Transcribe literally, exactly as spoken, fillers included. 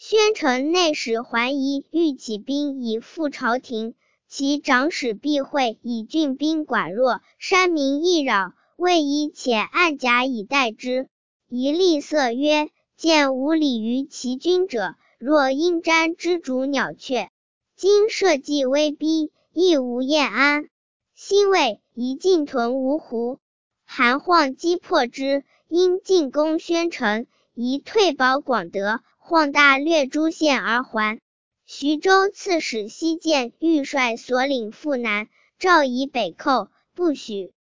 宣城内史桓仪欲起兵以赴朝廷，其长史避讳以郡兵寡弱，山民易扰，谓以且暗甲以待之。仪厉色曰：见无礼于其君者，若鹰瞻之逐鸟雀。今社稷威逼，亦无晏安。辛未，宜进屯芜湖，韩晃击破之，因进攻宣城，宜退保广德，晃大略诸县而还。徐州刺史西涧欲率所领赴南，诏以北寇，不许。